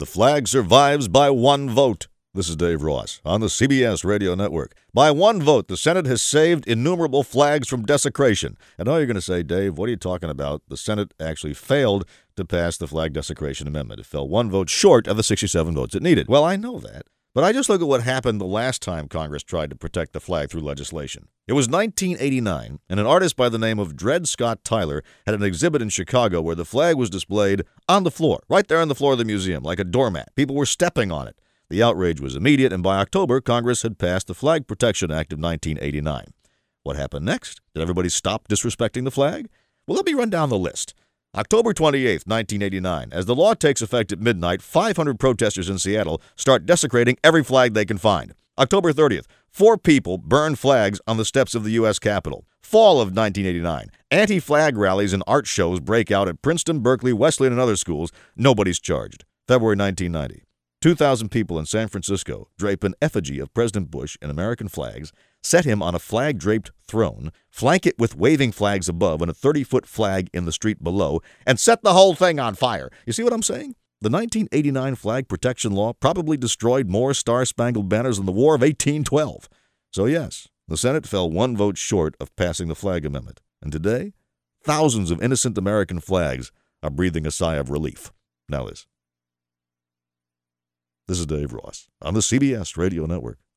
The flag survives by one vote. This is Dave Ross on the CBS Radio Network. By one vote, the Senate has saved innumerable flags from desecration. And now you're going to say, Dave, what are you talking about? The Senate actually failed to pass the flag desecration amendment. It fell one vote short of the 67 votes it needed. Well, I know that. But I just look at what happened the last time Congress tried to protect the flag through legislation. It was 1989, and an artist by the name of Dred Scott Tyler had an exhibit in Chicago where the flag was displayed on the floor, right there on the floor of the museum, like a doormat. People were stepping on it. The outrage was immediate, and by October, Congress had passed the Flag Protection Act of 1989. What happened next? Did everybody stop disrespecting the flag? Well, let me run down the list. October 28, 1989. As the law takes effect at midnight, 500 protesters in Seattle start desecrating every flag they can find. October 30th, 4 people burn flags on the steps of the U.S. Capitol. Fall of 1989. Anti-flag rallies and art shows break out at Princeton, Berkeley, Wesleyan, and other schools. Nobody's charged. February 1990. 2,000 people in San Francisco drape an effigy of President Bush in American flags, set him on a flag-draped throne, flank it with waving flags above and a 30-foot flag in the street below, and set the whole thing on fire. You see what I'm saying? The 1989 flag protection law probably destroyed more Star-Spangled Banners than the War of 1812. So yes, the Senate fell one vote short of passing the flag amendment. And today, thousands of innocent American flags are breathing a sigh of relief. Now this is Dave Ross on the CBS Radio Network.